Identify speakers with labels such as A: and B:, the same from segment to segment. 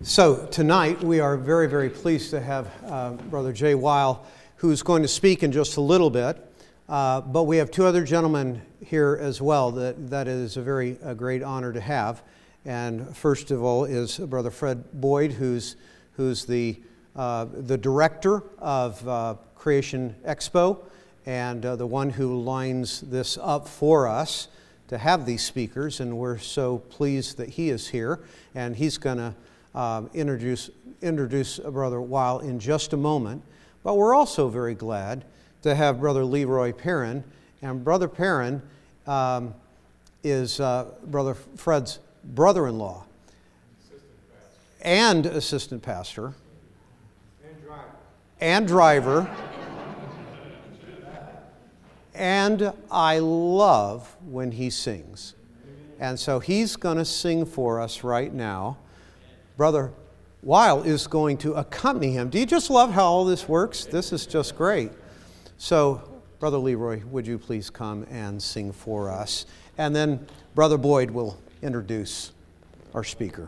A: So tonight we are very, very pleased to have Brother Jay Weil, who's going to speak in just a little bit. But we have two other gentlemen here as well that is a great honor to have. And first of all is Brother Fred Boyd, who's the director of Creation Expo and the one who lines this up for us to have these speakers. And we're so pleased that he is here, and he's going to introduce Brother Weil in just a moment. But we're also very glad to have Brother Leroy Perrin. And Brother Perrin is Brother Fred's brother-in-law and assistant pastor and driver. And I love when he sings. And so he's going to sing for us right now. Brother Weil is going to accompany him. Do you just love how all this works? This is just great. So, Brother Leroy, would you please come and sing for us? And then Brother Boyd will introduce our speaker.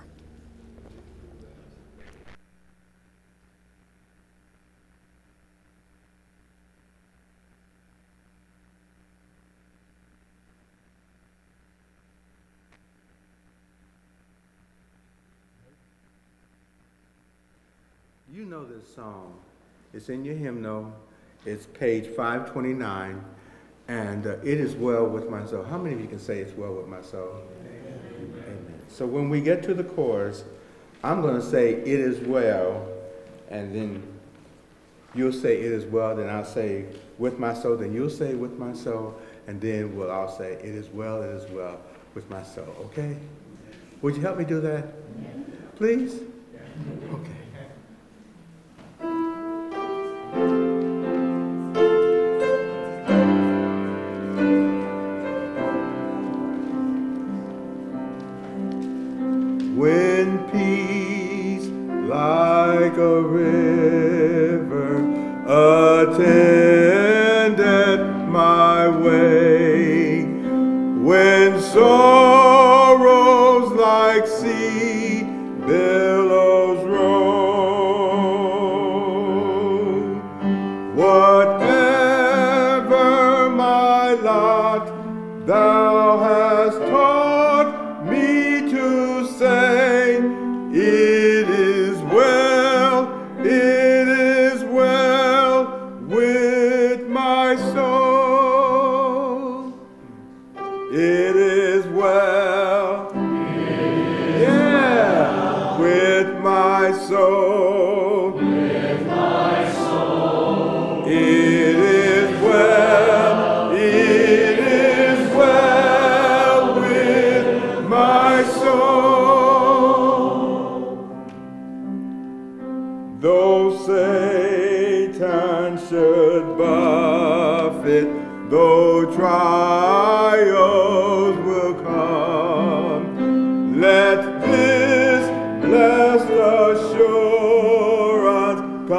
B: You know this song. It's in your hymnal. It's page 529, and it is well with my soul. How many of you can say it's well with my soul? Amen. Amen. So when we get to the chorus, I'm going to say it is well, and then you'll say it is well, then I'll say with my soul, then you'll say with my soul, and then we'll all say it is well with my soul. Okay? Would you help me do that? Please? Okay. When peace like a river attended my way, when sorrows like sea billows roll, whatever my lot thou hast taught me to say, it is well with my soul. It is well, yeah, with my soul. With my soul. It is well with my soul. Though Satan should buffet, though trials will come, let this blessed assurance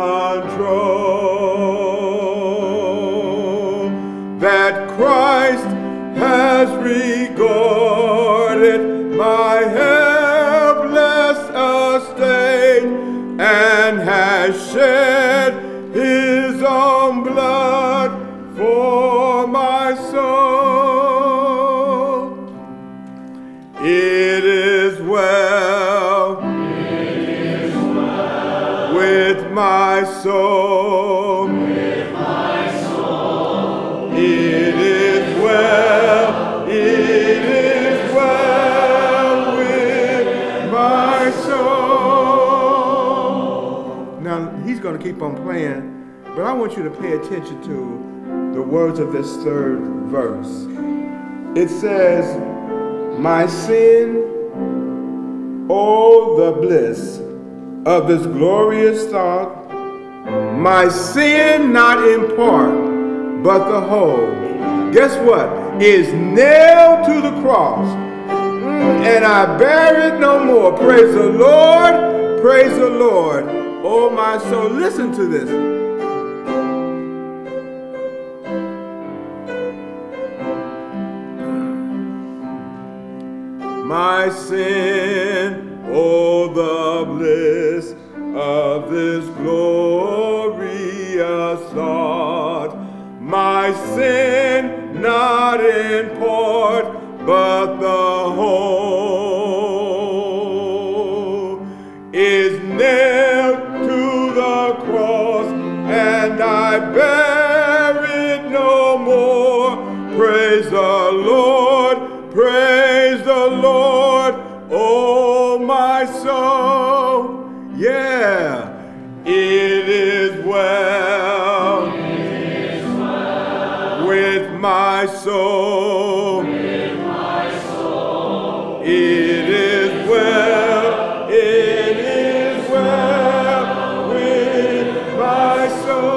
B: control, that Christ has regarded my helpless estate and has shed his own blood for my soul. It is well with my soul. With my soul. It is well with my soul. Now, he's going to keep on playing, but I want you to pay attention to the words of this third verse. It says, my sin, oh, the bliss of this glorious thought, my sin not in part, but the whole, guess what, is nailed to the cross, and I bear it no more. Praise the Lord, oh my soul. Listen to this. My sin, Oh, the bliss of this glorious thought, my sin not in part, but the whole is nailed to the cross, and I bear it no more. Praise the Lord, praise the Lord, oh my soul. Yeah, it is well, with my soul. It is well, it is well with my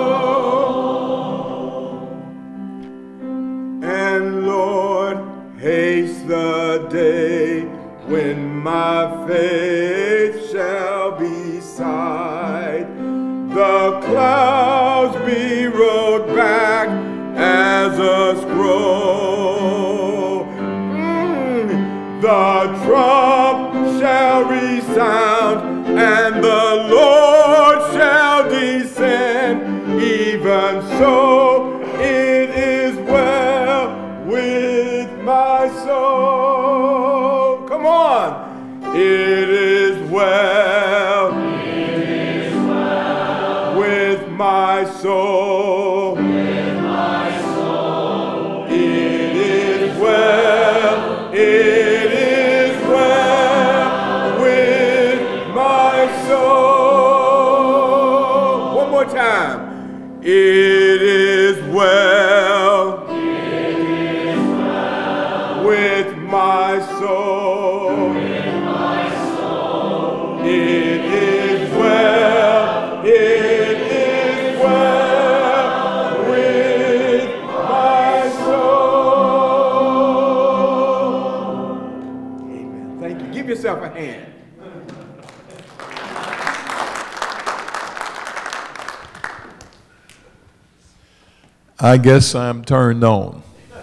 B: soul. And Lord, haste the day when my faith shall be sight, the clouds be rolled back as a scroll. The trump shall resound, and the Lord shall descend. Even so, it is well with my soul. Come on. It is well, with my soul. It is well. It is well with my soul. One more time. It is well, with my soul. It is well. It is well with my soul. Amen. Thank you. Give yourself a hand.
C: I guess I'm turned on.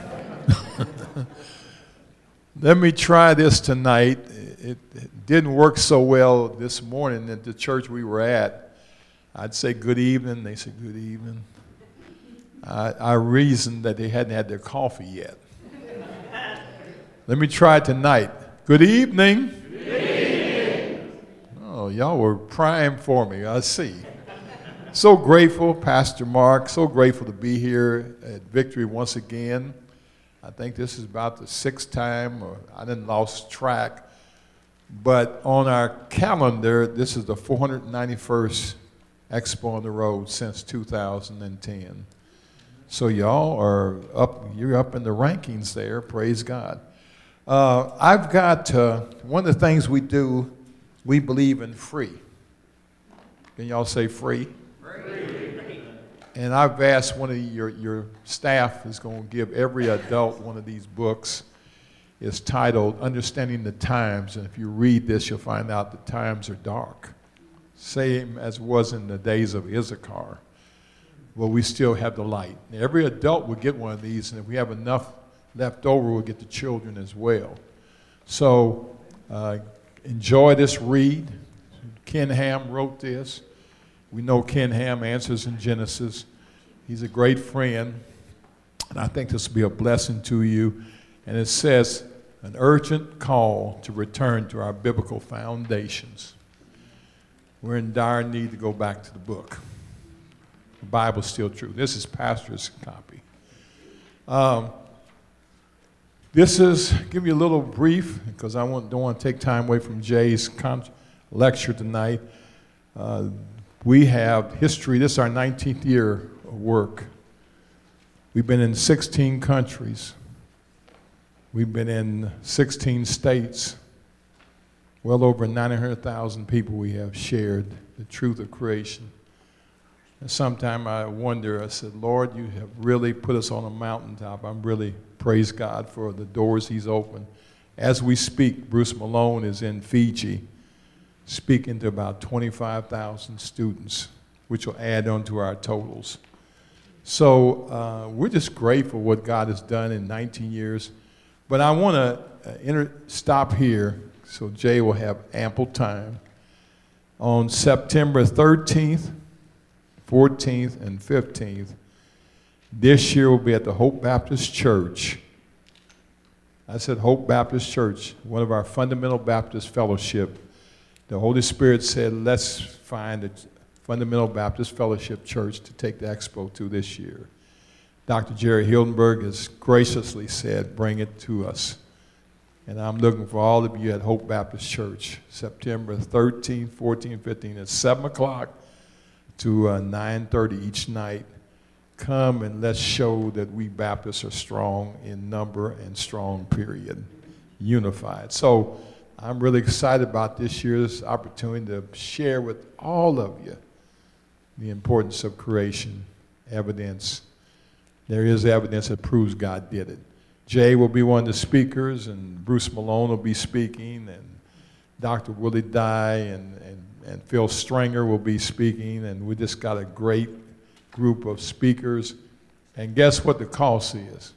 C: Let me try this tonight. It didn't work so well this morning at the church we were at. I'd say good evening. They said good evening. I reasoned that they hadn't had their coffee yet. Let me try it tonight. Good evening. Good evening. Oh, y'all were praying for me, I see. So grateful, Pastor Mark, so grateful to be here at Victory once again. I think this is about the sixth time, or I didn't lost track. But on our calendar, this is the 491st Expo on the Road since 2010. So y'all are up, you're up in the rankings there, praise God. I've got, one of the things we do, we believe in free. Can y'all say free? And I've asked one of your staff is going to give every adult one of these books. It's titled Understanding the Times, and if you read this, you'll find out the times are dark. Same as was in the days of Issachar. Well, we still have the light. Now, every adult will get one of these, and if we have enough left over, we'll get the children as well. So enjoy this read. Ken Ham wrote this. We know Ken Ham answers in Genesis. He's a great friend, and I think this will be a blessing to you. And it says, an urgent call to return to our biblical foundations. We're in dire need to go back to the book. The Bible's still true. This is Pastor's copy. This is, give you a little brief, because I don't want to take time away from Jay's lecture tonight. We have history. This is our 19th year of work. We've been in 16 countries. We've been in 16 states. Well over 900,000 people we have shared the truth of creation. And sometimes I wonder, I said, Lord, you have really put us on a mountaintop. I'm really, praise God for the doors he's opened. As we speak, Bruce Malone is in Fiji, speaking to about 25,000 students, which will add on to our totals. So we're just grateful what God has done in 19 years. But I want to stop here, so Jay will have ample time. On September 13th, 14th, and 15th, this year will be at the Hope Baptist Church. I said Hope Baptist Church, one of our fundamental Baptist fellowship. The Holy Spirit said, let's find a fundamental Baptist fellowship church to take the expo to this year. Dr. Jerry Hildenberg has graciously said, bring it to us. And I'm looking for all of you at Hope Baptist Church, September 13th, 14th, 15th, at 7 o'clock to 9:30 each night. Come and let's show that we Baptists are strong in number and strong, period, unified. So I'm really excited about this year's opportunity to share with all of you the importance of creation, evidence. There is evidence that proves God did it. Jay will be one of the speakers, and Bruce Malone will be speaking, and Dr. Willie Dye and Phil Stringer will be speaking, and we just got a great group of speakers. And guess what the cost is?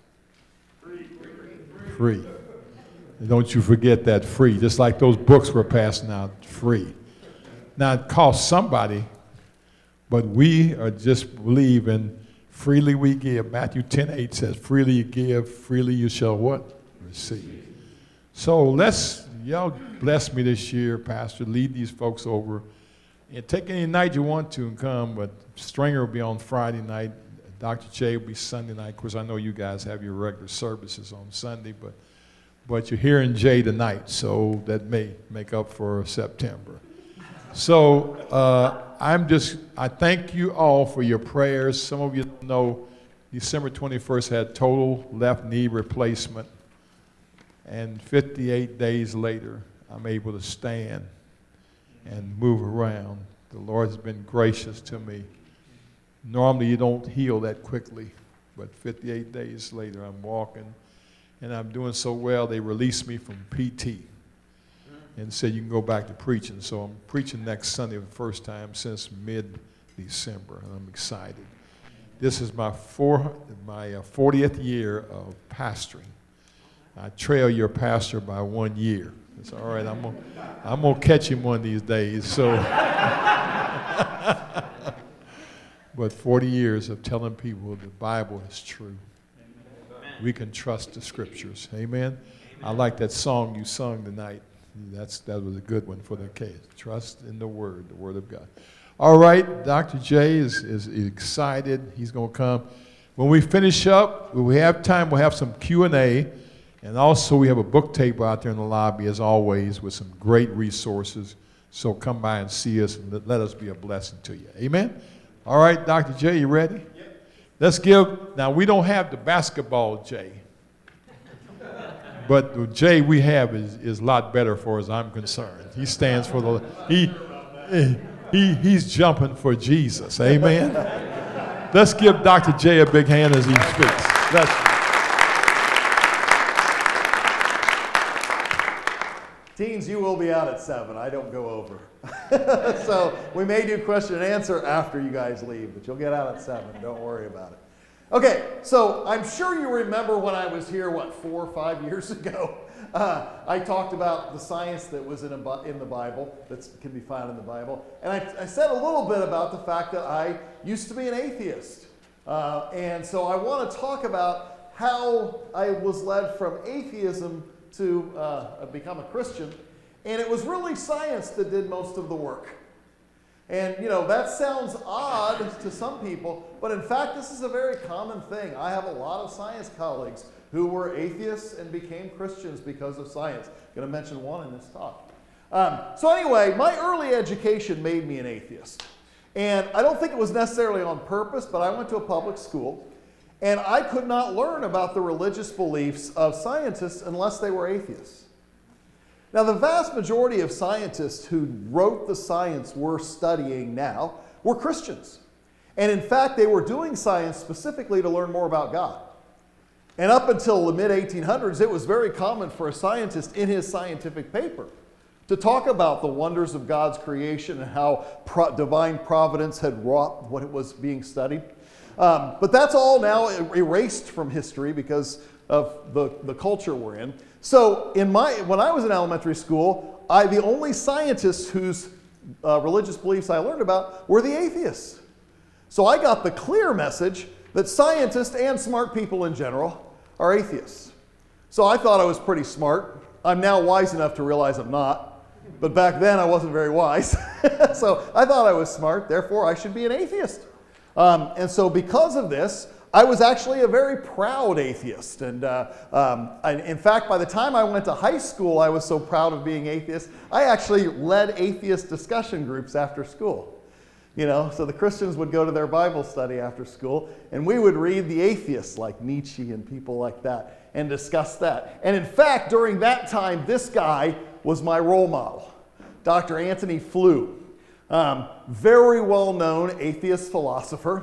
C: Free. And don't you forget that, free. Just like those books we're passing out, free. Now it costs somebody, but we are just believing freely we give. Matthew 10:8 says, freely you give, freely you shall what? Receive. So y'all bless me this year, Pastor. Lead these folks over. And take any night you want to and come, but Stringer will be on Friday night. Dr. J will be Sunday night. Of course, I know you guys have your regular services on Sunday, but you're hearing Jay tonight, so that may make up for September. So I thank you all for your prayers. Some of you know December 21st had total left knee replacement, and 58 days later, I'm able to stand and move around. The Lord has been gracious to me. Normally you don't heal that quickly, but 58 days later I'm walking, and I'm doing so well they released me from PT and said you can go back to preaching. So I'm preaching next Sunday for the first time since mid-December, and I'm excited. This is my 40th year of pastoring. I trail your pastor by 1 year. It's all right. I'm gonna catch him one of these days. So, but 40 years of telling people the Bible is true. Amen. We can trust the Scriptures. Amen. I like that song you sung tonight. That was a good one for the case. Trust in the Word of God. All right, Dr. J is excited. He's gonna come. When we finish up, when we have time, we'll have some Q&A. And also, we have a book table out there in the lobby, as always, with some great resources. So come by and see us, and let us be a blessing to you. Amen? All right, Dr. J, you ready? Yep. Let's now we don't have the basketball J. But the J we have is a lot better for as I'm concerned. He stands for he's jumping for Jesus. Amen? Let's give Dr. J a big hand as he speaks.
D: Teens, you will be out at 7. I don't go over. So we may do question and answer after you guys leave, but you'll get out at 7. Don't worry about it. Okay, so I'm sure you remember when I was here, 4 or 5 years ago, I talked about the science that was in the Bible, that can be found in the Bible. And I said a little bit about the fact that I used to be an atheist. And so I want to talk about how I was led from atheism to become a Christian, and it was really science that did most of the work. And that sounds odd to some people, but in fact this is a very common thing. I have a lot of science colleagues who were atheists and became Christians because of science. I'm going to mention one in this talk. So anyway, my early education made me an atheist, and I don't think it was necessarily on purpose, but I went to a public school. And I could not learn about the religious beliefs of scientists unless they were atheists. Now, the vast majority of scientists who wrote the science we're studying now were Christians. And in fact, they were doing science specifically to learn more about God. And up until the mid-1800s, it was very common for a scientist in his scientific paper to talk about the wonders of God's creation and how divine providence had wrought what it was being studied. But that's all now erased from history because of the culture we're in. So when I was in elementary school, the only scientists whose religious beliefs I learned about were the atheists. So I got the clear message that scientists and smart people in general are atheists. So I thought I was pretty smart. I'm now wise enough to realize I'm not. But back then I wasn't very wise. So I thought I was smart, therefore I should be an atheist. And so because of this, I was actually a very proud atheist. And in fact, by the time I went to high school, I was so proud of being atheist, I actually led atheist discussion groups after school. So the Christians would go to their Bible study after school, and we would read the atheists like Nietzsche and people like that and discuss that. And in fact, during that time, this guy was my role model, Dr. Antony Flew. Very well-known atheist philosopher.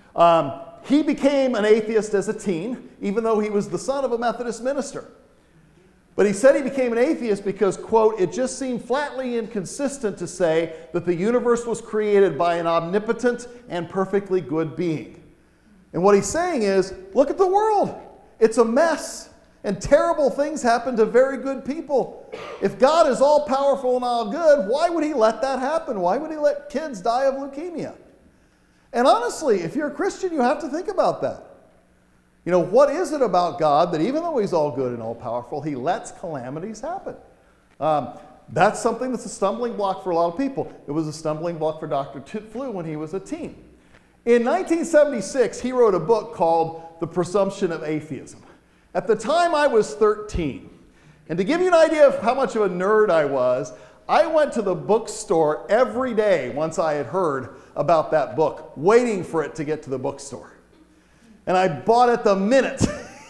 D: He became an atheist as a teen, even though he was the son of a Methodist minister. But he said he became an atheist because, quote, it just seemed flatly inconsistent to say that the universe was created by an omnipotent and perfectly good being. And what he's saying is, look at the world. It's a mess. And terrible things happen to very good people. If God is all powerful and all good, why would he let that happen? Why would he let kids die of leukemia? And honestly, if you're a Christian, you have to think about that. What is it about God that even though he's all good and all powerful, he lets calamities happen? That's something that's a stumbling block for a lot of people. It was a stumbling block for Dr. Flew when he was a teen. In 1976, he wrote a book called The Presumption of Atheism. At the time, I was 13. And to give you an idea of how much of a nerd I was, I went to the bookstore every day once I had heard about that book, waiting for it to get to the bookstore. And I bought it the minute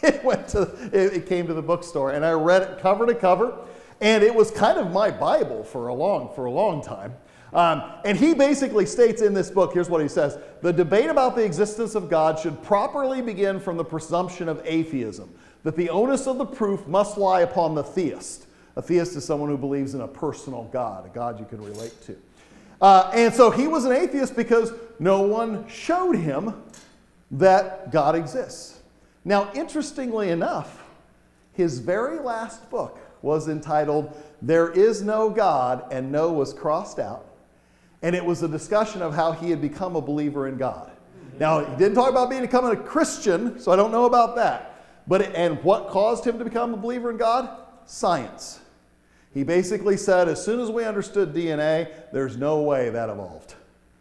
D: it came to the bookstore, and I read it cover to cover, and it was kind of my Bible for a long time. And he basically states in this book, here's what he says: the debate about the existence of God should properly begin from the presumption of atheism, that the onus of the proof must lie upon the theist. A theist is someone who believes in a personal God, a God you can relate to. And so he was an atheist because no one showed him that God exists. Now, interestingly enough, his very last book was entitled There Is No God, and No was crossed out. And it was a discussion of how he had become a believer in God. Now, he didn't talk about becoming a Christian, so I don't know about that. And what caused him to become a believer in God? Science. He basically said, as soon as we understood DNA, there's no way that evolved.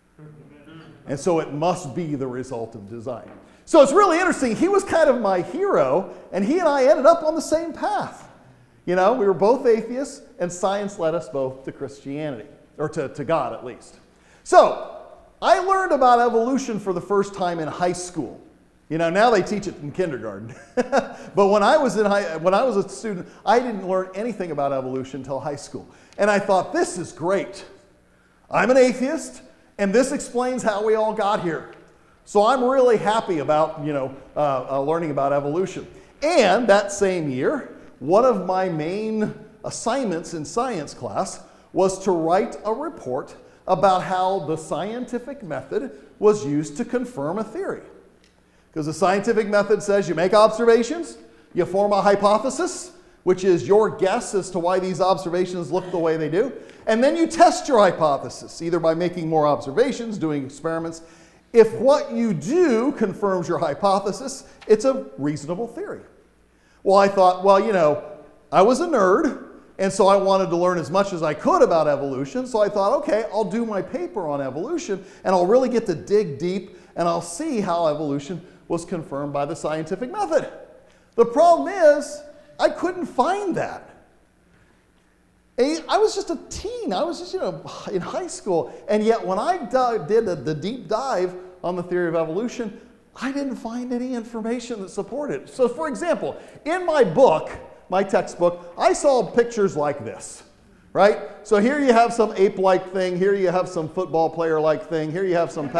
D: And so it must be the result of design. So it's really interesting. He was kind of my hero, and he and I ended up on the same path. We were both atheists, and science led us both to Christianity, or to God at least. So I learned about evolution for the first time in high school. Now they teach it in kindergarten. But when I was a student, I didn't learn anything about evolution until high school. And I thought, this is great. I'm an atheist, and this explains how we all got here. So I'm really happy about, learning about evolution. And that same year, one of my main assignments in science class was to write a report about how the scientific method was used to confirm a theory. Because the scientific method says you make observations, you form a hypothesis, which is your guess as to why these observations look the way they do, and then you test your hypothesis, either by making more observations, doing experiments. If what you do confirms your hypothesis, it's a reasonable theory. Well, I thought, I was a nerd, and so I wanted to learn as much as I could about evolution, so I thought, okay, I'll do my paper on evolution, and I'll really get to dig deep, and I'll see how evolution was confirmed by the scientific method. The problem is, I couldn't find that. I was just a teen. I was just, in high school. And yet when I did the deep dive on the theory of evolution, I didn't find any information that supported it. So for example, in my book, my textbook, I saw pictures like this, right? So here you have some ape-like thing. Here you have some football player-like thing. Here you have some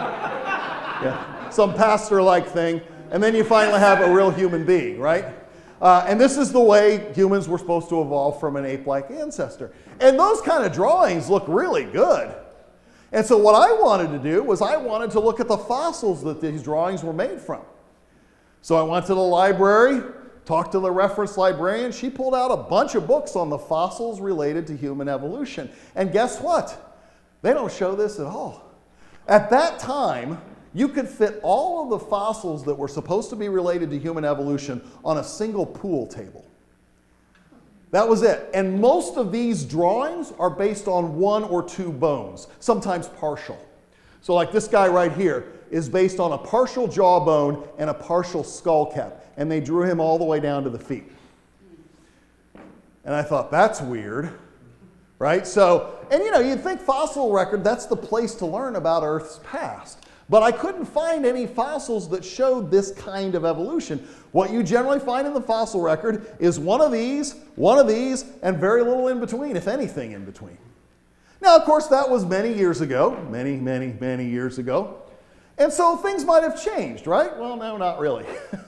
D: some pastor-like thing. And then you finally have a real human being, right? And this is the way humans were supposed to evolve from an ape-like ancestor. And those kind of drawings look really good. And so what I wanted to do was I wanted to look at the fossils that these drawings were made from. So I went to the library, talked to the reference librarian. She pulled out a bunch of books on the fossils related to human evolution. And guess what? They don't show this at all. At that time, you could fit all of the fossils that were supposed to be related to human evolution on a single pool table. That was it. And most of these drawings are based on 1 or 2 bones, sometimes partial. So like this guy right here is based on a partial jawbone and a partial skull cap. And they drew him all the way down to the feet. And I thought, that's weird, right? So, and you'd think fossil record, that's the place to learn about Earth's past. But I couldn't find any fossils that showed this kind of evolution. What you generally find in the fossil record is one of these, and very little in between, if anything in between. Now, of course, that was many years ago, many years ago. And so things might have changed, right? Well, no, not really.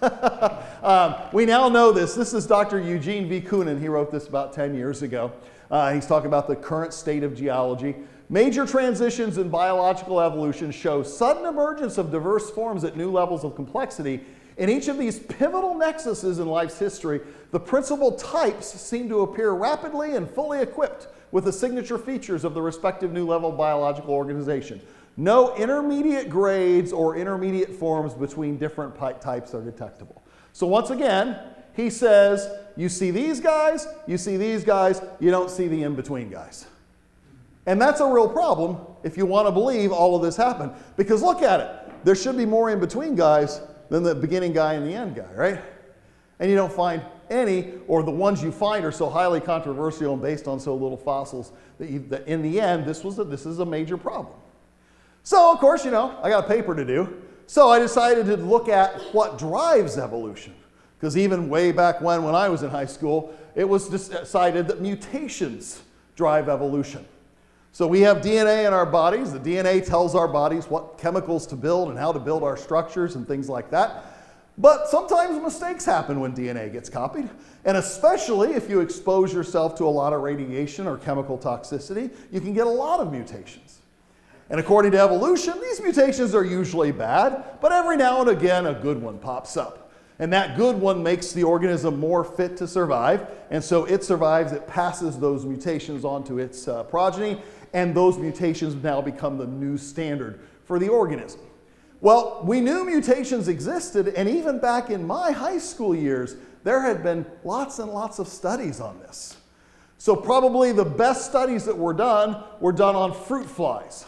D: We now know this. This is Dr. Eugene V. Koonin. He wrote this about 10 years ago. He's talking about the current state of geology. Major transitions in biological evolution show sudden emergence of diverse forms at new levels of complexity. In each of these pivotal nexuses in life's history, the principal types seem to appear rapidly and fully equipped with the signature features of the respective new level biological organization. No intermediate grades or intermediate forms between different types are detectable. So once again, he says, you see these guys, you see these guys, you don't see the in-between guys. And that's a real problem if you want to believe all of this happened. Because look at it. There should be more in-between guys than the beginning guy and the end guy, right? And you don't find any, or the ones you find are so highly controversial and based on so little fossils that in the end, this is a major problem. So, of course, I got a paper to do. So I decided to look at what drives evolution. Because even way back when I was in high school, it was decided that mutations drive evolution. So we have DNA in our bodies. The DNA tells our bodies what chemicals to build and how to build our structures and things like that. But sometimes mistakes happen when DNA gets copied. And especially if you expose yourself to a lot of radiation or chemical toxicity, you can get a lot of mutations. And according to evolution, these mutations are usually bad, but every now and again a good one pops up. And that good one makes the organism more fit to survive. And so it survives, it passes those mutations on to its progeny, and those mutations now become the new standard for the organism. Well, we knew mutations existed, and even back in my high school years, there had been lots and lots of studies on this. So probably the best studies that were done on fruit flies.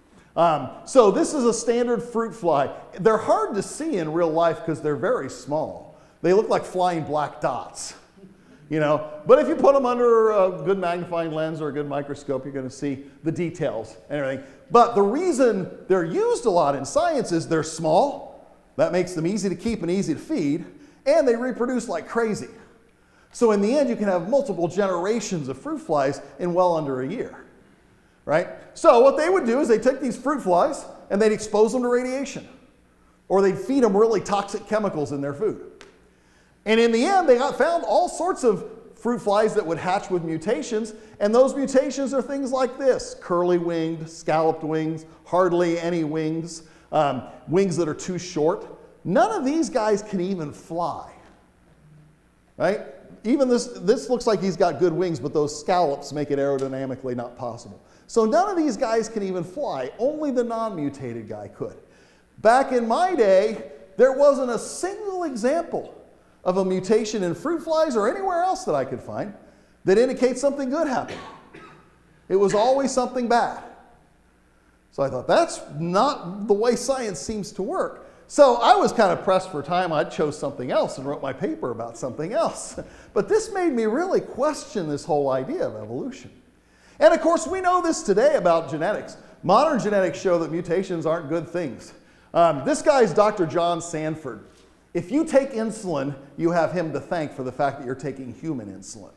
D: So this is a standard fruit fly. They're hard to see in real life because they're very small. They look like flying black dots. But if you put them under a good magnifying lens or a good microscope, you're going to see the details and everything. But the reason they're used a lot in science is they're small. That makes them easy to keep and easy to feed. And they reproduce like crazy. So in the end, you can have multiple generations of fruit flies in well under a year. Right? So what they would do is they'd take these fruit flies and they'd expose them to radiation. Or they'd feed them really toxic chemicals in their food. And in the end, they found all sorts of fruit flies that would hatch with mutations, and those mutations are things like this: curly-winged, scalloped wings, hardly any wings, wings that are too short. None of these guys can even fly, right? Even this looks like he's got good wings, but those scallops make it aerodynamically not possible. So none of these guys can even fly. Only the non-mutated guy could. Back in my day, there wasn't a single example of a mutation in fruit flies or anywhere else that I could find that indicates something good happened. It was always something bad. So I thought, that's not the way science seems to work. So I was kind of pressed for time. I chose something else and wrote my paper about something else. But this made me really question this whole idea of evolution. And of course, we know this today about genetics. Modern genetics show that mutations aren't good things. This guy is Dr. John Sanford. If you take insulin, you have him to thank for the fact that you're taking human insulin.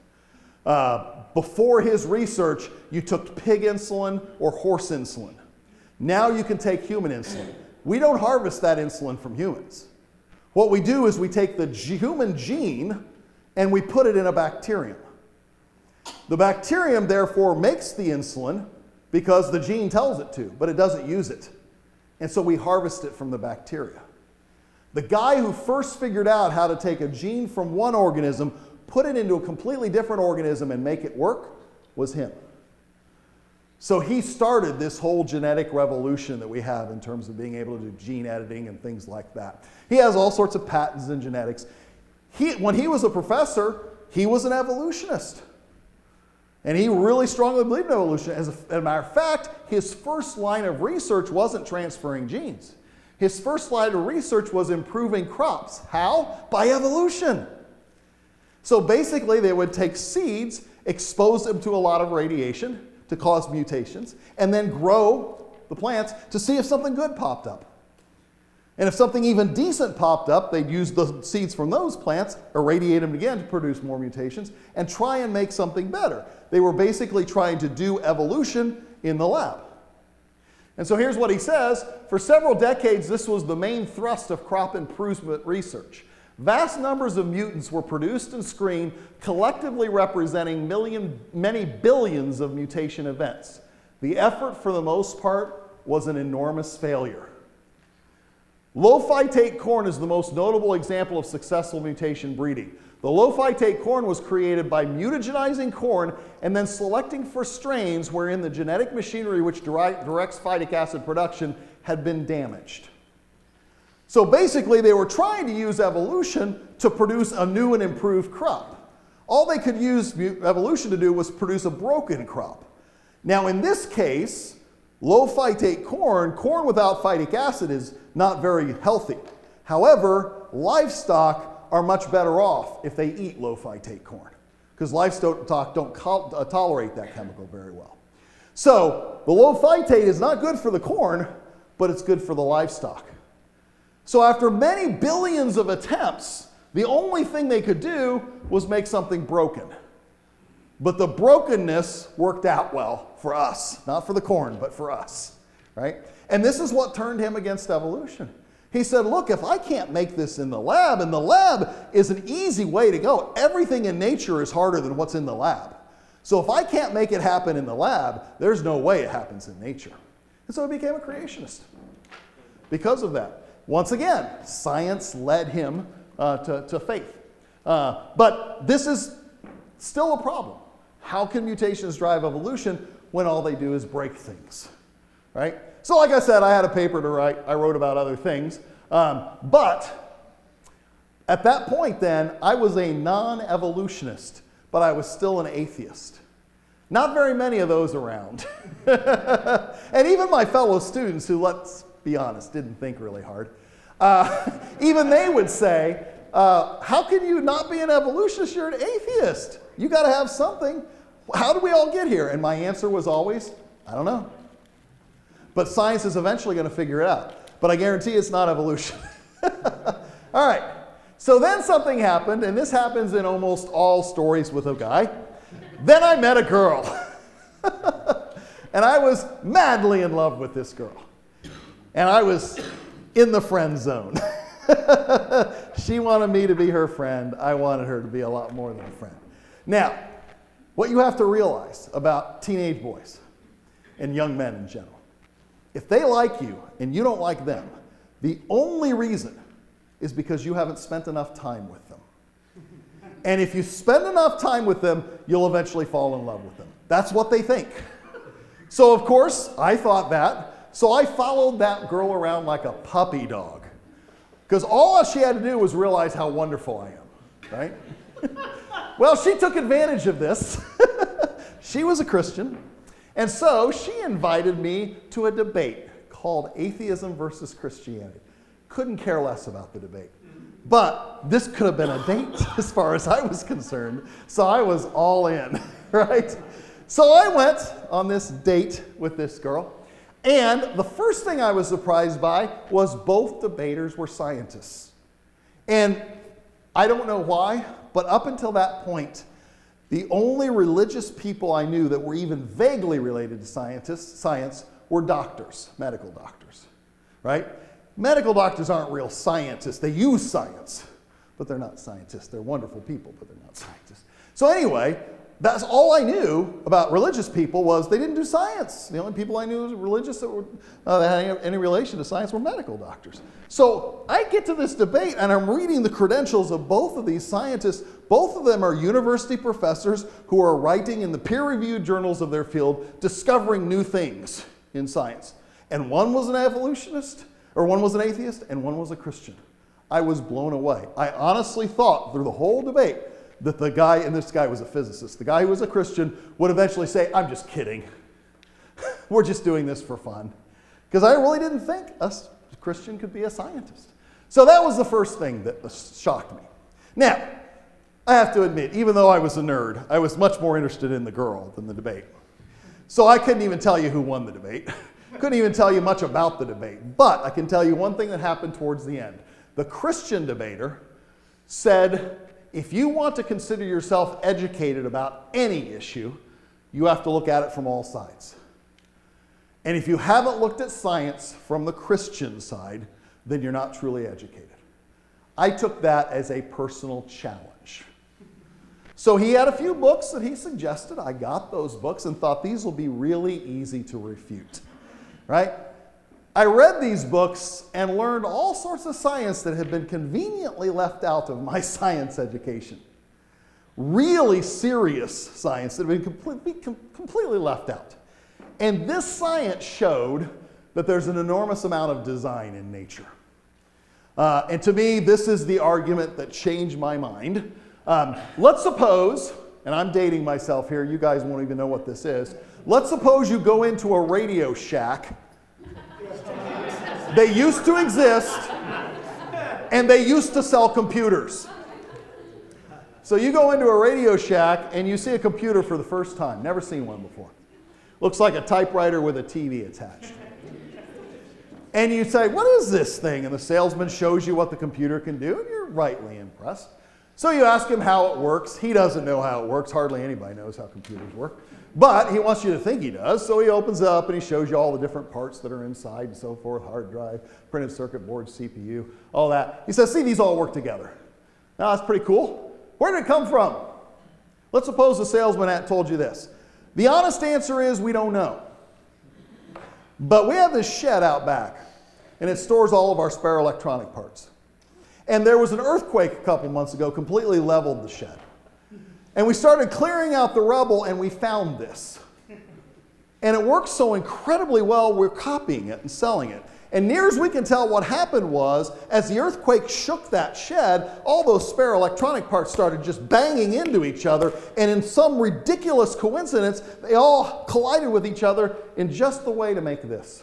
D: Before his research, you took pig insulin or horse insulin. Now you can take human insulin. We don't harvest that insulin from humans. What we do is we take the human gene and we put it in a bacterium. The bacterium, therefore, makes the insulin because the gene tells it to, but it doesn't use it. And so we harvest it from the bacteria. The guy who first figured out how to take a gene from one organism, put it into a completely different organism and make it work was him. So he started this whole genetic revolution that we have in terms of being able to do gene editing and things like that. He has all sorts of patents in genetics. When he was a professor, he was an evolutionist. And he really strongly believed in evolution. As a matter of fact, his first line of research wasn't transferring genes. His first line of research was improving crops. How? By evolution. So basically, they would take seeds, expose them to a lot of radiation to cause mutations, and then grow the plants to see if something good popped up. And if something even decent popped up, they'd use the seeds from those plants, irradiate them again to produce more mutations, and try and make something better. They were basically trying to do evolution in the lab. And so here's what he says. For several decades, this was the main thrust of crop improvement research. Vast numbers of mutants were produced and screened, collectively representing many billions of mutation events. The effort, for the most part, was an enormous failure. Low phytate corn is the most notable example of successful mutation breeding. The low phytate corn was created by mutagenizing corn and then selecting for strains wherein the genetic machinery which directs phytic acid production had been damaged. So basically, they were trying to use evolution to produce a new and improved crop. All they could use evolution to do was produce a broken crop. Now, in this case, low phytate corn without phytic acid is not very healthy. However, livestock are much better off if they eat low phytate corn, because livestock don't tolerate that chemical very well. So the low phytate is not good for the corn, but it's good for the livestock. So after many billions of attempts, the only thing they could do was make something broken. But the brokenness worked out well for us, not for the corn, but for us, right? And this is what turned him against evolution. He said, look, if I can't make this in the lab, and the lab is an easy way to go. Everything in nature is harder than what's in the lab. So if I can't make it happen in the lab, there's no way it happens in nature. And so he became a creationist because of that. Once again, science led him to faith. But this is still a problem. How can mutations drive evolution when all they do is break things, right? So like I said, I had a paper to write. I wrote about other things. But at that point then, I was a non-evolutionist, but I was still an atheist. Not very many of those around. And even my fellow students who, let's be honest, didn't think really hard, even they would say, how can you not be an evolutionist? You're an atheist. You got to have something. How do we all get here? And my answer was always, I don't know. But science is eventually going to figure it out. But I guarantee it's not evolution. All right. So then something happened, and this happens in almost all stories with a guy. Then I met a girl. And I was madly in love with this girl. And I was in the friend zone. She wanted me to be her friend. I wanted her to be a lot more than a friend. Now, what you have to realize about teenage boys and young men in general, if they like you and you don't like them, the only reason is because you haven't spent enough time with them. And if you spend enough time with them, you'll eventually fall in love with them. That's what they think. So of course, I thought that. So I followed that girl around like a puppy dog. Because all she had to do was realize how wonderful I am, right? Well, she took advantage of this. She was a Christian. And so she invited me to a debate called Atheism versus Christianity. Couldn't care less about the debate. But this could have been a date as far as I was concerned. So I was all in, right? So I went on this date with this girl. And the first thing I was surprised by was both debaters were scientists. And I don't know why, but up until that point, the only religious people I knew that were even vaguely related to science were doctors, medical doctors, right? Medical doctors aren't real scientists. They use science, but they're not scientists. They're wonderful people, but they're not scientists. So anyway, That's all I knew about religious people was they didn't do science. The only people I knew religious that had any relation to science were medical doctors. So I get to this debate and I'm reading the credentials of both of these scientists. Both of them are university professors who are writing in the peer-reviewed journals of their field, discovering new things in science. And one was an evolutionist, or one was an atheist, and one was a Christian. I was blown away. I honestly thought through the whole debate that the guy, and this guy was a physicist, the guy who was a Christian would eventually say, I'm just kidding. We're just doing this for fun. Because I really didn't think a Christian could be a scientist. So that was the first thing that shocked me. Now, I have to admit, even though I was a nerd, I was much more interested in the girl than the debate. So I couldn't even tell you who won the debate. Couldn't even tell you much about the debate. But I can tell you one thing that happened towards the end. The Christian debater said, if you want to consider yourself educated about any issue, you have to look at it from all sides. And if you haven't looked at science from the Christian side, then you're not truly educated. I took that as a personal challenge. So he had a few books that he suggested. I got those books and thought these will be really easy to refute, right? I read these books and learned all sorts of science that had been conveniently left out of my science education. Really serious science that had been completely left out. And this science showed that there's an enormous amount of design in nature. And to me, this is the argument that changed my mind. Let's suppose, and I'm dating myself here, you guys won't even know what this is. Let's suppose you go into a Radio Shack. They used to exist, and they used to sell computers. So you go into a Radio Shack, and you see a computer for the first time. Never seen one before. Looks like a typewriter with a TV attached. And you say, what is this thing? And the salesman shows you what the computer can do, and you're rightly impressed. So you ask him how it works. He doesn't know how it works. Hardly anybody knows how computers work. But he wants you to think he does, so he opens it up and he shows you all the different parts that are inside and so forth, hard drive, printed circuit board, CPU, all that. He says, see, these all work together. Now, that's pretty cool. Where did it come from? Let's suppose the salesman had told you this. The honest answer is we don't know. But we have this shed out back, and it stores all of our spare electronic parts. And there was an earthquake a couple months ago, completely leveled the shed. And we started clearing out the rubble, and we found this. And it works so incredibly well, we're copying it and selling it. And near as we can tell, what happened was, as the earthquake shook that shed, all those spare electronic parts started just banging into each other, and in some ridiculous coincidence, they all collided with each other in just the way to make this.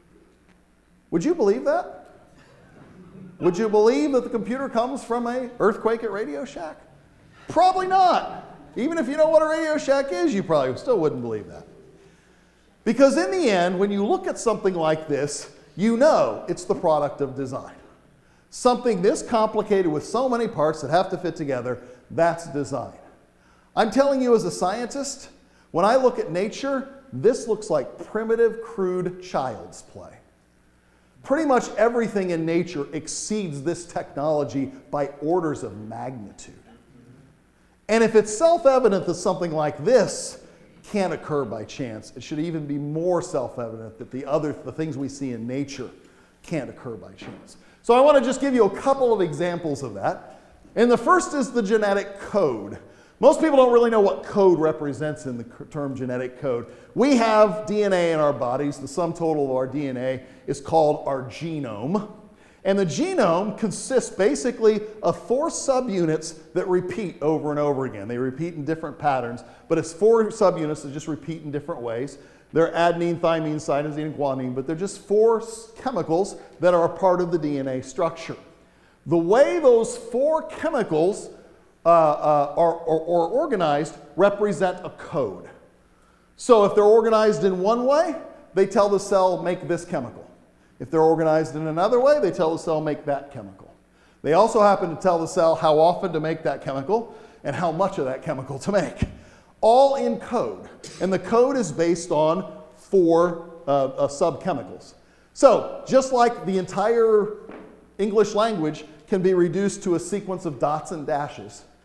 D: Would you believe that? Would you believe that the computer comes from an earthquake at Radio Shack? Probably not. Even if you know what a Radio Shack is, you probably still wouldn't believe that. Because in the end, when you look at something like this, you know it's the product of design. Something this complicated with so many parts that have to fit together, that's design. I'm telling you as a scientist, when I look at nature, this looks like primitive, crude child's play. Pretty much everything in nature exceeds this technology by orders of magnitude. And if it's self-evident that something like this can't occur by chance, it should even be more self-evident that the things we see in nature can't occur by chance. So I want to just give you a couple of examples of that. And the first is the genetic code. Most people don't really know what code represents in the term genetic code. We have DNA in our bodies. The sum total of our DNA is called our genome. And the genome consists basically of 4 subunits that repeat over and over again. They repeat in different patterns, but it's 4 subunits that just repeat in different ways. They're adenine, thymine, cytosine, and guanine, but they're just 4 chemicals that are a part of the DNA structure. The way those 4 chemicals are organized represent a code. So if they're organized in one way, they tell the cell, make this chemical. If they're organized in another way, they tell the cell, make that chemical. They also happen to tell the cell how often to make that chemical and how much of that chemical to make. All in code. And the code is based on 4 subchemicals. So just like the entire English language can be reduced to a sequence of dots and dashes,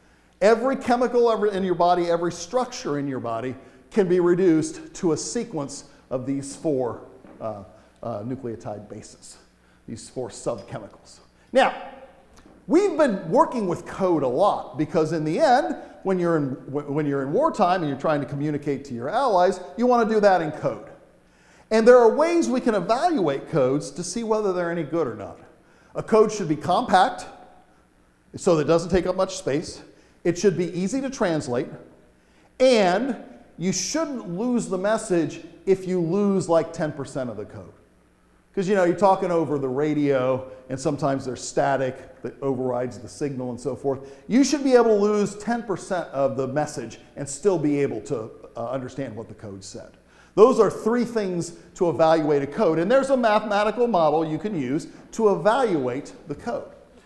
D: Every chemical in your body, every structure in your body can be reduced to a sequence of these 4 nucleotide bases, these 4 subchemicals. Now, we've been working with code a lot because in the end, when you're in wartime and you're trying to communicate to your allies, you want to do that in code. And there are ways we can evaluate codes to see whether they're any good or not. A code should be compact so that it doesn't take up much space. It should be easy to translate. And you shouldn't lose the message if you lose like 10% of the code. Because, you're talking over the radio, and sometimes there's static that overrides the signal and so forth. You should be able to lose 10% of the message and still be able to understand what the code said. Those are 3 things to evaluate a code, and there's a mathematical model you can use to evaluate the code.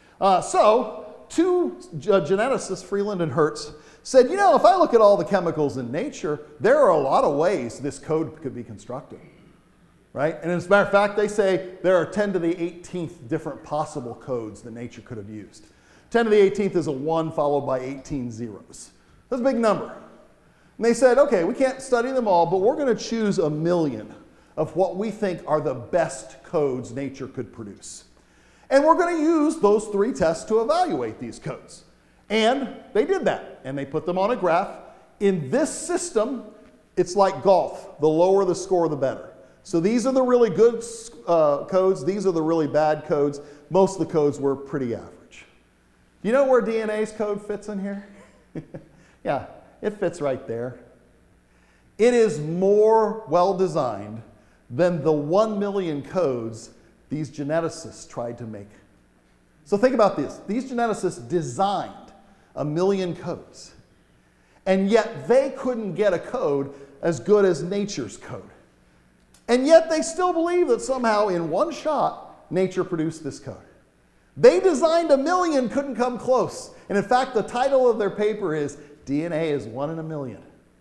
D: So 2 geneticists, Freeland and Hertz, said, if I look at all the chemicals in nature, there are a lot of ways this code could be constructed. Right? And as a matter of fact, they say there are 10 to the 18th different possible codes that nature could have used. 10 to the 18th is a 1 followed by 18 zeros. That's a big number. And they said, okay, we can't study them all, but we're going to choose 1 million of what we think are the best codes nature could produce. And we're going to use those 3 tests to evaluate these codes. And they did that, and they put them on a graph. In this system, it's like golf. The lower the score, the better. So these are the really good codes. These are the really bad codes. Most of the codes were pretty average. You know where DNA's code fits in here? Yeah, it fits right there. It is more well-designed than the 1 million codes these geneticists tried to make. So think about this. These geneticists designed 1 million codes, and yet they couldn't get a code as good as nature's code. And yet they still believe that somehow in one shot, nature produced this code. They designed 1 million, couldn't come close. And in fact, the title of their paper is DNA is 1 in a million.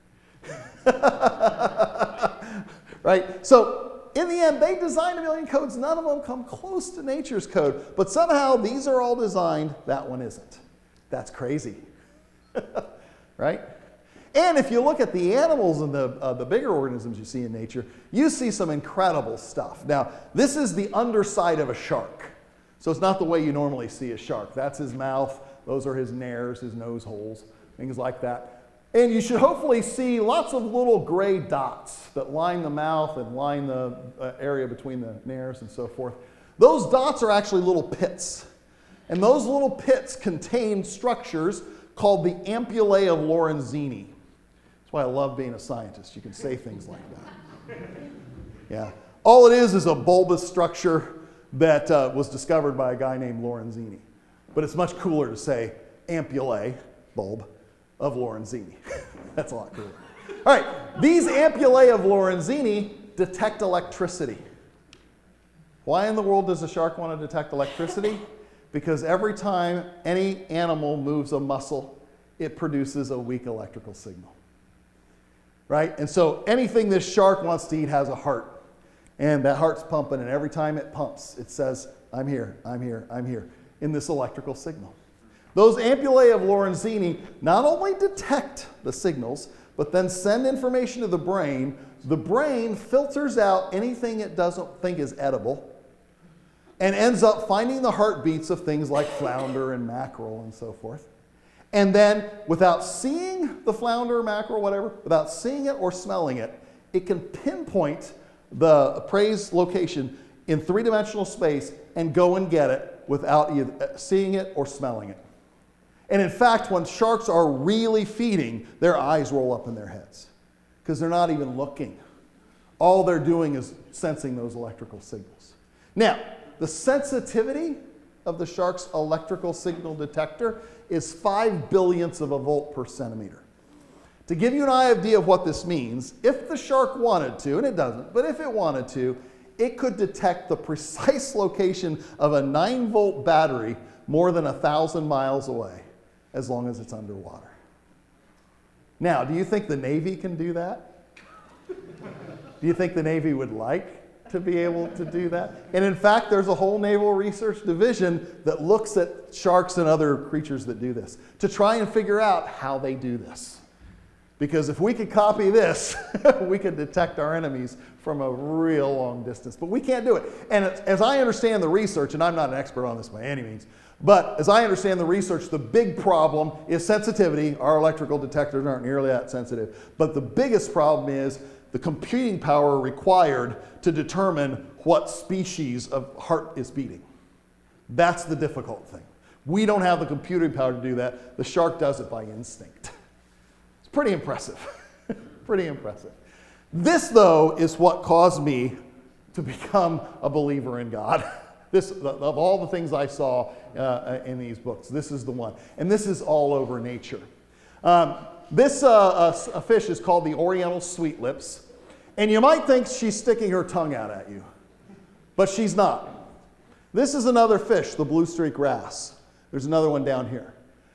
D: Right? So in the end, they designed 1 million codes. None of them come close to nature's code. But somehow these are all designed. That one isn't. That's crazy. Right? And if you look at the animals and the bigger organisms you see in nature, you see some incredible stuff. Now, this is the underside of a shark. So it's not the way you normally see a shark. That's his mouth. Those are his nares, his nose holes, things like that. And you should hopefully see lots of little gray dots that line the mouth and line the area between the nares and so forth. Those dots are actually little pits. And those little pits contain structures called the ampullae of Lorenzini. That's why I love being a scientist. You can say things like that. Yeah. All it is a bulbous structure that was discovered by a guy named Lorenzini. But it's much cooler to say ampullae, bulb, of Lorenzini. That's a lot cooler. All right. These ampullae of Lorenzini detect electricity. Why in the world does a shark want to detect electricity? Because every time any animal moves a muscle, it produces a weak electrical signal. Right? And so anything this shark wants to eat has a heart. And that heart's pumping, and every time it pumps, it says, I'm here, I'm here, I'm here, in this electrical signal. Those ampullae of Lorenzini not only detect the signals, but then send information to the brain. The brain filters out anything it doesn't think is edible and ends up finding the heartbeats of things like flounder and mackerel and so forth. And then, without seeing the flounder, mackerel, whatever, without seeing it or smelling it, it can pinpoint the prey's location in 3-dimensional space and go and get it without either seeing it or smelling it. And in fact, when sharks are really feeding, their eyes roll up in their heads because they're not even looking. All they're doing is sensing those electrical signals. Now, the sensitivity of the shark's electrical signal detector is 5 billionths of a volt per centimeter. To give you an idea of what this means, if the shark wanted to, and it doesn't, but if it wanted to, it could detect the precise location of a 9-volt battery more than 1,000 miles away, as long as it's underwater. Now, do you think the Navy can do that? Do you think the Navy would like to be able to do that. And in fact, there's a whole Naval Research Division that looks at sharks and other creatures that do this to try and figure out how they do this. Because if we could copy this, we could detect our enemies from a real long distance. But we can't do it. And as I understand the research, and I'm not an expert on this by any means, but as I understand the research, the big problem is sensitivity. Our electrical detectors aren't nearly that sensitive. But the biggest problem is the computing power required to determine what species of heart is beating. That's the difficult thing. We don't have the computing power to do that. The shark does it by instinct. It's pretty impressive. Pretty impressive. This, though, is what caused me to become a believer in God. This, of all the things I saw in these books, this is the one. And this is all over nature. This a fish is called the Oriental Sweet Lips. And you might think she's sticking her tongue out at you, but she's not. This is another fish, the blue streak wrasse. There's another one down here.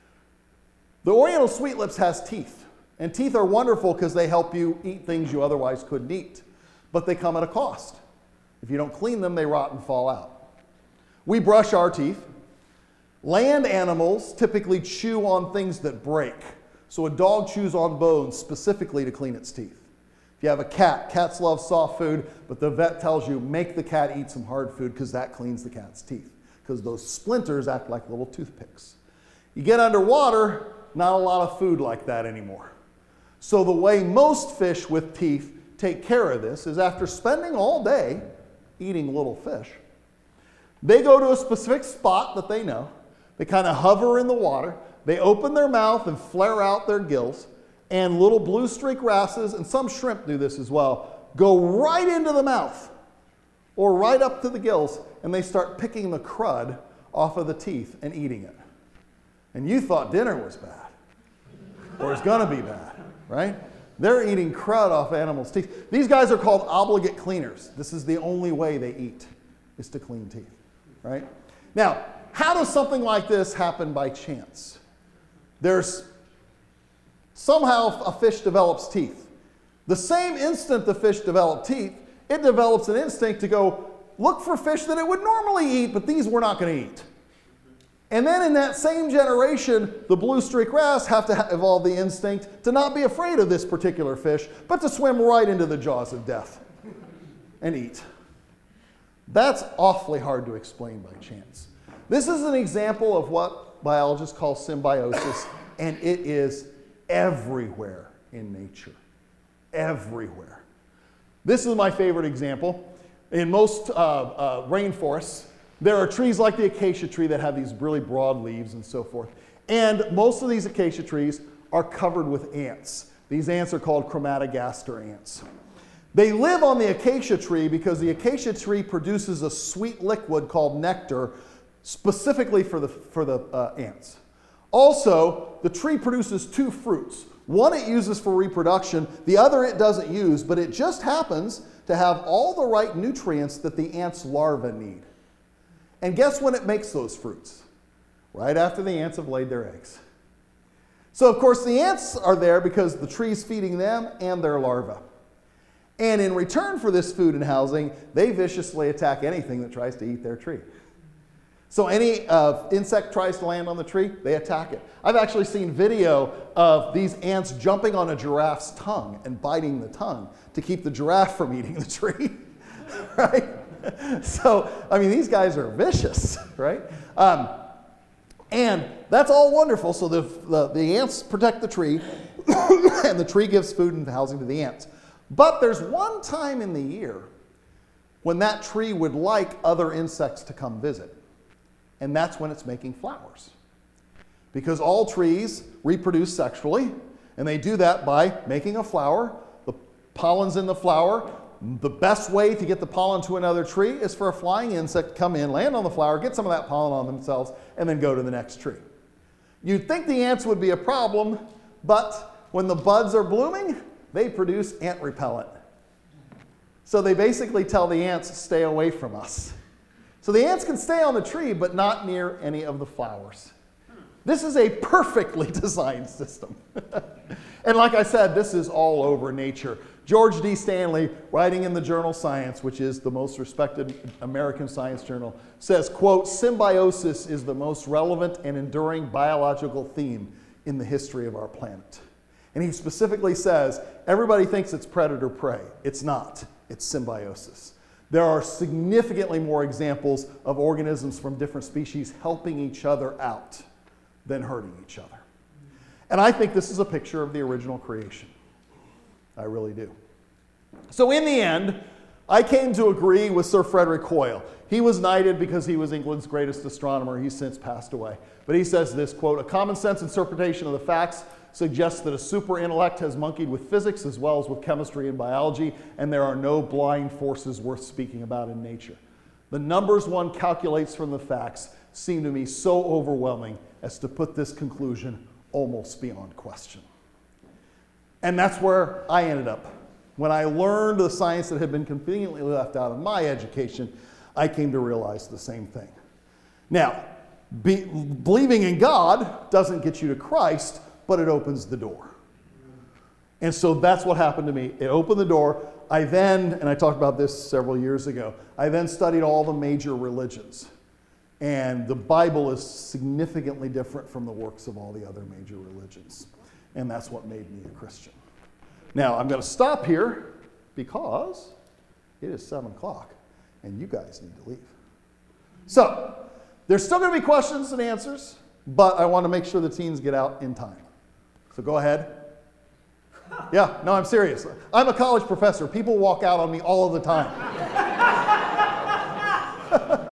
D: The Oriental Sweet Lips has teeth. And teeth are wonderful because they help you eat things you otherwise couldn't eat. But they come at a cost. If you don't clean them, they rot and fall out. We brush our teeth. Land animals typically chew on things that break. So a dog chews on bones specifically to clean its teeth. If you have a cat, cats love soft food, but the vet tells you make the cat eat some hard food because that cleans the cat's teeth. Because those splinters act like little toothpicks. You get underwater, not a lot of food like that anymore. So the way most fish with teeth take care of this is after spending all day eating little fish, they go to a specific spot that they know. They kind of hover in the water. They open their mouth and flare out their gills. And little blue streak wrasses, and some shrimp do this as well, go right into the mouth or right up to the gills, and they start picking the crud off of the teeth and eating it. And you thought dinner was bad, or it's going to be bad, right? They're eating crud off animals' teeth. These guys are called obligate cleaners. This is the only way they eat, is to clean teeth, right? Now, how does something like this happen by chance? Somehow a fish develops teeth. The same instant the fish developed teeth, it develops an instinct to go look for fish that it would normally eat, but these we're not going to eat. And then in that same generation, the blue streak wrasse have to evolve the instinct to not be afraid of this particular fish, but to swim right into the jaws of death and eat. That's awfully hard to explain by chance. This is an example of what biologists call symbiosis, and it is everywhere in nature. Everywhere. This is my favorite example. In most rainforests, there are trees like the acacia tree that have these really broad leaves and so forth. And most of these acacia trees are covered with ants. These ants are called chromatogaster ants. They live on the acacia tree because the acacia tree produces a sweet liquid called nectar specifically for the ants. Also, the tree produces two fruits. One it uses for reproduction, the other it doesn't use, but it just happens to have all the right nutrients that the ant's larvae need. And guess when it makes those fruits? Right after the ants have laid their eggs. So, of course, the ants are there because the tree's feeding them and their larvae. And in return for this food and housing, they viciously attack anything that tries to eat their tree. So any insect tries to land on the tree, they attack it. I've actually seen video of these ants jumping on a giraffe's tongue and biting the tongue to keep the giraffe from eating the tree, right? So, I mean, these guys are vicious, right? And that's all wonderful. So the ants protect the tree, and the tree gives food and housing to the ants. But there's one time in the year when that tree would like other insects to come visit. And that's when it's making flowers. Because all trees reproduce sexually, and they do that by making a flower. The pollen's in the flower. The best way to get the pollen to another tree is for a flying insect to come in, land on the flower, get some of that pollen on themselves, and then go to the next tree. You'd think the ants would be a problem, but when the buds are blooming, they produce ant repellent. So they basically tell the ants, stay away from us. So the ants can stay on the tree, but not near any of the flowers. This is a perfectly designed system. And like I said, this is all over nature. George D. Stanley, writing in the journal Science, which is the most respected American science journal, says, quote, symbiosis is the most relevant and enduring biological theme in the history of our planet. And he specifically says, everybody thinks it's predator-prey. It's not. It's symbiosis. There are significantly more examples of organisms from different species helping each other out than hurting each other. And I think this is a picture of the original creation. I really do. So in the end, I came to agree with Sir Frederick Hoyle. He was knighted because he was England's greatest astronomer. He's since passed away. But he says this, quote, a common sense interpretation of the facts suggests that a super intellect has monkeyed with physics as well as with chemistry and biology, and there are no blind forces worth speaking about in nature. The numbers one calculates from the facts seem to me so overwhelming as to put this conclusion almost beyond question. And that's where I ended up. When I learned the science that had been conveniently left out of my education, I came to realize the same thing. Now, believing in God doesn't get you to Christ, but it opens the door. And so that's what happened to me. It opened the door. I then, and I talked about this several years ago, I then studied all the major religions. And the Bible is significantly different from the works of all the other major religions. And that's what made me a Christian. Now, I'm going to stop here because it is 7 o'clock and you guys need to leave. So, there's still going to be questions and answers, but I want to make sure the teens get out in time. So go ahead. Yeah, no, I'm serious. I'm a college professor. People walk out on me all of the time.